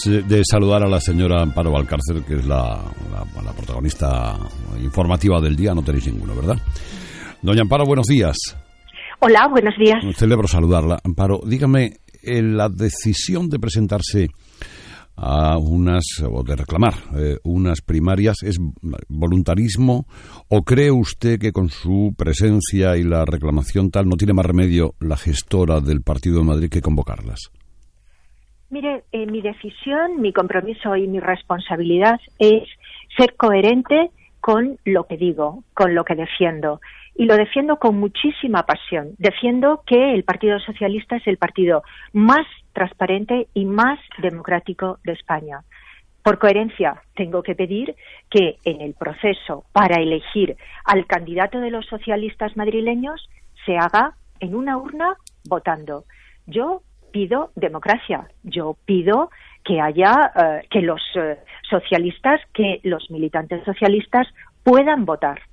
de saludar a la señora Amparo Valcárcel, que es la protagonista informativa del día. No tenéis ninguno, ¿verdad? Doña Amparo, buenos días. Hola, buenos días. Celebro saludarla. Amparo, dígame, la decisión de presentarse a o de reclamar unas primarias, ¿es voluntarismo o cree usted que con su presencia y la reclamación tal no tiene más remedio la gestora del Partido de Madrid que convocarlas? Mire, mi decisión, mi compromiso y mi responsabilidad es ser coherente con lo que digo, con lo que defiendo. Y lo defiendo con muchísima pasión. Defiendo que el Partido Socialista es el partido más transparente y más democrático de España. Por coherencia, tengo que pedir que en el proceso para elegir al candidato de los socialistas madrileños se haga en una urna votando. Yo pido democracia. Yo pido que haya que los socialistas, que los militantes socialistas puedan votar.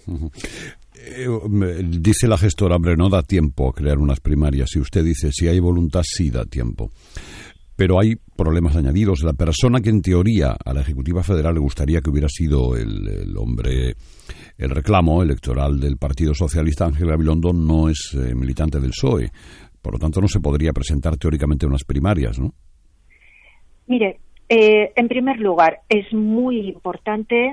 Dice la gestora, hombre, no da tiempo a crear unas primarias. Y usted dice, si hay voluntad, sí da tiempo. Pero hay problemas añadidos. La persona que en teoría a la Ejecutiva Federal le gustaría que hubiera sido el reclamo electoral del Partido Socialista, Ángel Gabilondo, no es militante del PSOE. Por lo tanto, no se podría presentar teóricamente unas primarias, ¿no? Mire, en primer lugar, es muy importante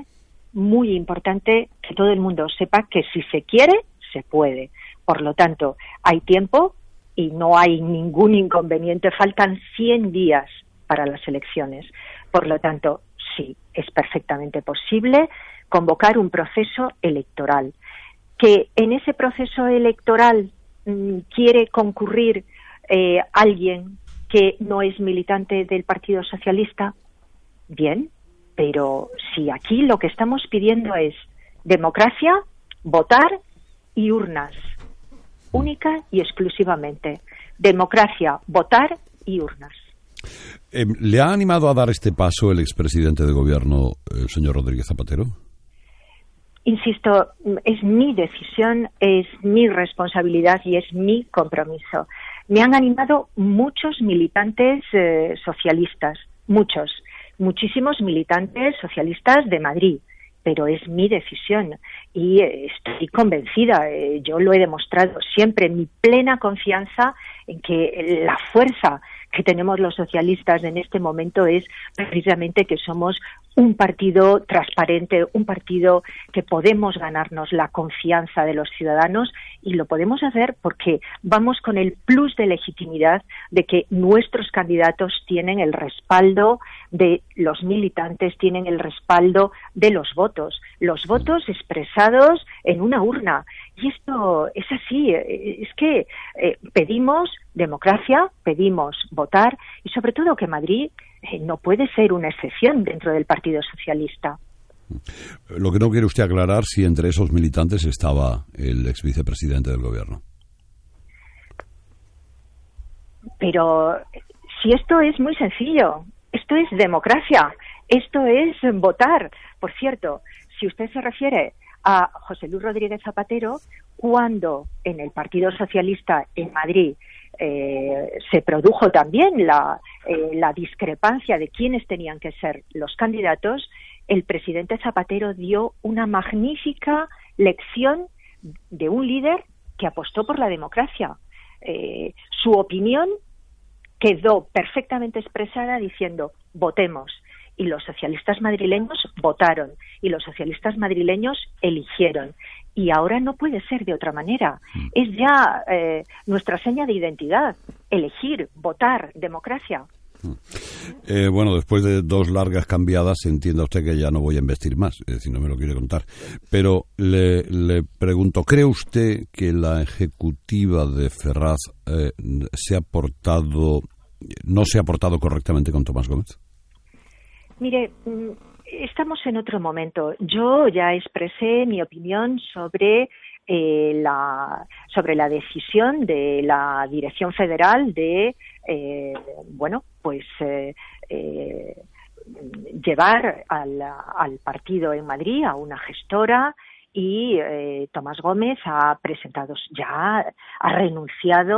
que todo el mundo sepa que si se quiere, se puede. Por lo tanto, hay tiempo y no hay ningún inconveniente. Faltan 100 días para las elecciones. Por lo tanto, sí, es perfectamente posible convocar un proceso electoral. Que en ese proceso electoral quiere concurrir alguien que no es militante del Partido Socialista, bien. Pero si aquí lo que estamos pidiendo es democracia, votar y urnas, única y exclusivamente. Democracia, votar y urnas. ¿Le ha animado a dar este paso el expresidente de gobierno, el señor Rodríguez Zapatero? Insisto, es mi decisión, es mi responsabilidad y es mi compromiso. Me han animado muchos militantes socialistas, muchísimos militantes socialistas de Madrid, pero es mi decisión y estoy convencida, yo lo he demostrado siempre, mi plena confianza en que la fuerza que tenemos los socialistas en este momento es precisamente que somos un partido transparente, un partido que podemos ganarnos la confianza de los ciudadanos y lo podemos hacer porque vamos con el plus de legitimidad de que nuestros candidatos tienen el respaldo de los militantes, tienen el respaldo de los votos expresados en una urna. Y esto es así, es que pedimos democracia, pedimos votar y sobre todo que Madrid no puede ser una excepción dentro del Partido Socialista. Lo que no quiere usted aclarar si entre esos militantes estaba el exvicepresidente del gobierno. Pero si esto es muy sencillo, esto es democracia, esto es votar. Por cierto, si usted se refiere a José Luis Rodríguez Zapatero, cuando en el Partido Socialista en Madrid se produjo también la discrepancia de quiénes tenían que ser los candidatos, el presidente Zapatero dio una magnífica lección de un líder que apostó por la democracia. Su opinión quedó perfectamente expresada diciendo votemos. Y los socialistas madrileños votaron y los socialistas madrileños eligieron. Y ahora no puede ser de otra manera. Es ya nuestra seña de identidad, elegir, votar, democracia. Bueno, después de 2 largas cambiadas, entienda usted que ya no voy a investir más, si no me lo quiere contar. Pero le pregunto, ¿cree usted que la ejecutiva de Ferraz no se ha portado correctamente con Tomás Gómez? Mire, estamos en otro momento. Yo ya expresé mi opinión sobre la decisión de la Dirección Federal de llevar al partido en Madrid a una gestora y Tomás Gómez ha renunciado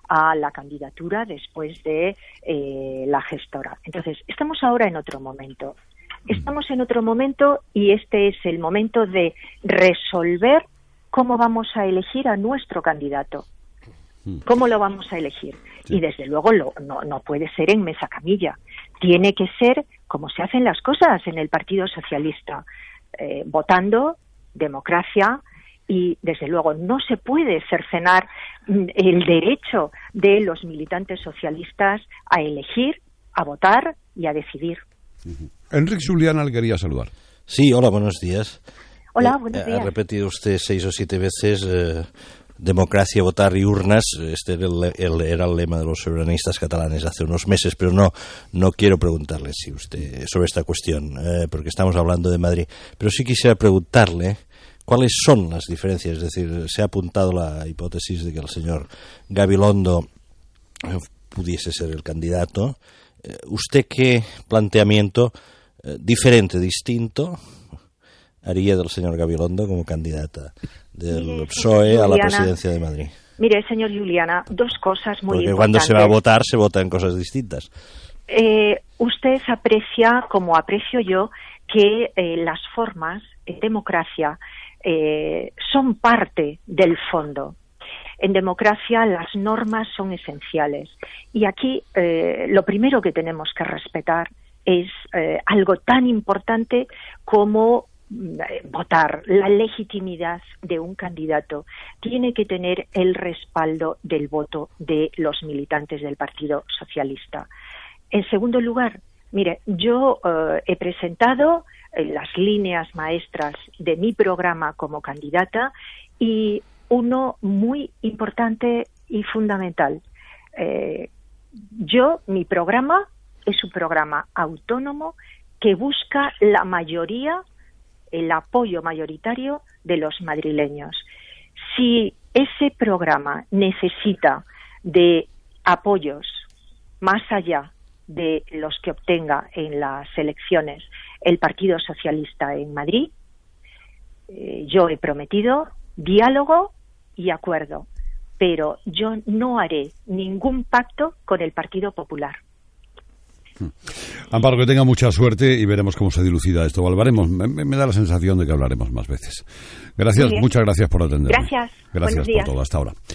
a la candidatura después de la gestora. Entonces, estamos ahora en otro momento. Estamos en otro momento y este es el momento de resolver cómo vamos a elegir a nuestro candidato. ¿Cómo lo vamos a elegir? Y desde luego no puede ser en mesa camilla. Tiene que ser como se hacen las cosas en el Partido Socialista, votando, democracia, y desde luego no se puede cercenar el derecho de los militantes socialistas a elegir, a votar y a decidir. Enric Juliana le quería saludar. Sí, hola, buenos días. Hola, buenos días. Ha repetido usted 6 o 7 veces democracia, votar y urnas. Este era el lema de los soberanistas catalanes hace unos meses, pero no quiero preguntarle si usted sobre esta cuestión, porque estamos hablando de Madrid. Pero sí quisiera preguntarle cuáles son las diferencias. Es decir, se ha apuntado la hipótesis de que el señor Gabilondo pudiese ser el candidato. ¿Usted qué planteamiento diferente, distinto, haría del señor Gabilondo como candidata del PSOE a la presidencia de Madrid? Mire, señor Juliana, dos cosas muy importantes. Porque cuando se va a votar, se vota en cosas distintas. Usted aprecia, como aprecio yo, que las formas en democracia son parte del fondo. En democracia las normas son esenciales y aquí lo primero que tenemos que respetar es algo tan importante como votar. La legitimidad de un candidato tiene que tener el respaldo del voto de los militantes del Partido Socialista. En segundo lugar, mire, yo he presentado las líneas maestras de mi programa como candidata y uno muy importante y fundamental. Mi programa es un programa autónomo que busca la mayoría, el apoyo mayoritario de los madrileños. Si ese programa necesita de apoyos más allá de los que obtenga en las elecciones el Partido Socialista en Madrid, yo he prometido diálogo y acuerdo, pero yo no haré ningún pacto con el Partido Popular. Amparo, que tenga mucha suerte y veremos cómo se dilucida esto. Volveremos, me da la sensación de que hablaremos más veces. Gracias, muchas gracias por atenderme. Gracias. Gracias por todo, hasta ahora.